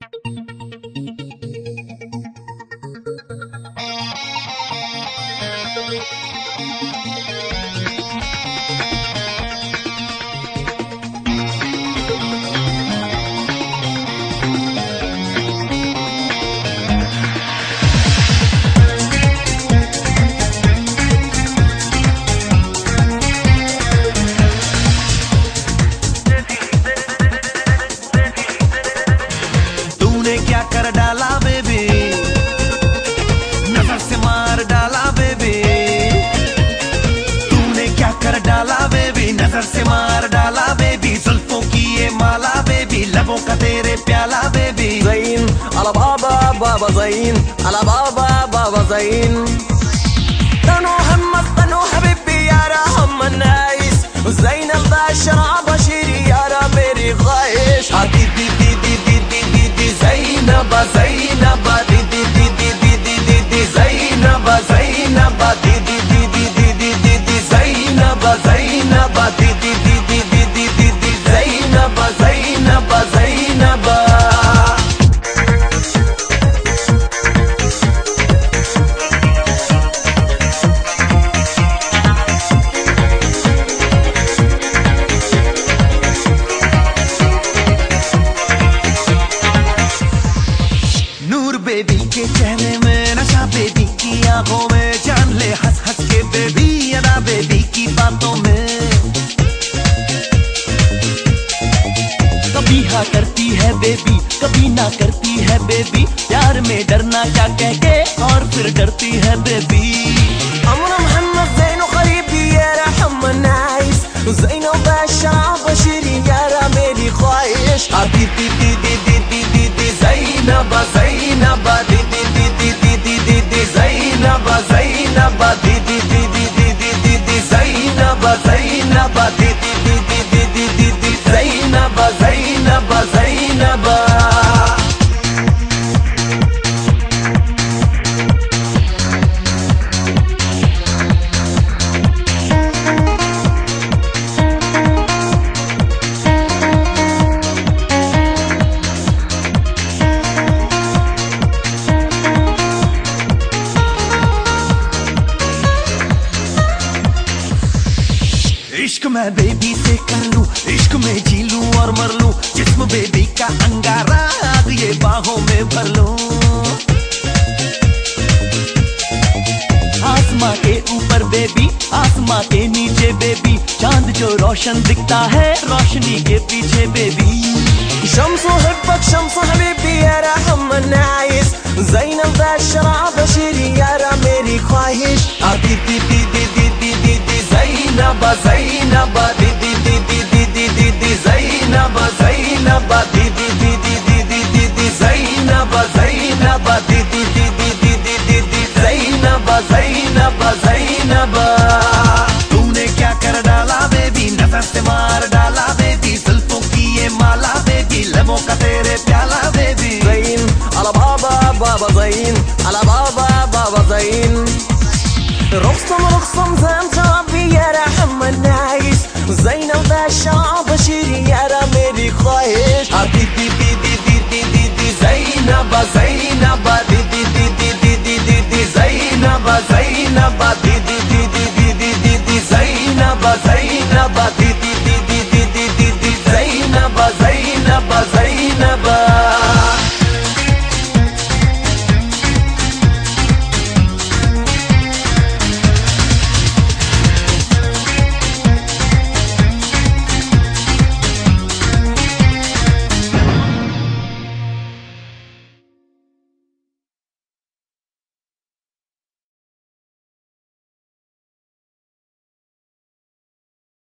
कर डाला बेबी, नजर से मार डाला बेबी, तूने क्या कर डाला बेबी, नजर से मार डाला बेबी, जुल्फों की ये माला बेबी, लबों का तेरे प्याला बेबी। زين على بابا بابا زين على بابا بابا زين طنو همك طنو حبيبي يارا هم النايس زين البشرة بشيري يارا मेरी ख्वाहिश दी दी दी दी दी दी दी दी ज़ैनबा ज़ैनबा दी दी दी दी दी दी दी दी ज़ैनबा ज़ैनबा दी दी दी दी दी दी दी दी ज़ैनबा ज़ैनबा दी दी दी दी दी दी दी दी ज़ैनबा ज़ैनबा ज़ैनबा। नूर बेबी के चेहरे में नशा, बेबी की आंखों में जान ले हंस हंस के बेबी, अदा बेबी की बातों में। कभी हाँ करती है बेबी, कभी ना करती है बेबी, प्यार में डरना क्या कह के और फिर डरती है बेबी। أمر محمد زين وقريبي يا رحم النايس زين وبشرة بشيري يارا मेरी ख्वाहिश दी दी दी दी दी दी दी दी ज़ैनबा ज़ैनबा दी दी दी दी दी दी दी दी ज़ैनबा ज़ैनबा दी दी दी दी दी दी दी दी ज़ैनबा ज़ैनबा दी दी दी दी दी दी दी दी ज़ैनबा ज़ैनबा ज़ैनबा। इश्क मैं बेबी से कर लूं, इश्क में जी लूं और मर लूं, जिस्म बेबी का अंगारा आग ये बाहों में भर लूं। आसमां के ऊपर बेबी, आसमां के नीचे बेबी, चांद जो रोशन दिखता है रोशनी के पीछे बेबी। شمس حبك شمس حبيبي يا رحم النايس زين البشرة بشيري يارا मेरी ख्वाहिश दी दी दी दी दी दी दी दी ज़ैनबा ज़ैनबा दी दी दी दी दी दी दी दी ज़ैनबा ज़ैनबा दी दी दी दी दी दी दी दी ज़ैनबा ज़ैनबा दी दी दी दी दी दी दी दी ज़ैनबा ज़ैनबा ज़ैनबा। तूने क्या कर डाला बेबी, नजर से मार डाला बेबी, जुल्फों की ये माला बेबी, लबों का तेरे प्याला बेबी। زين على بابا بابا زين على بابا بابا زين رقصم رقصم زين جوابي يا رحم النايس زين البشرة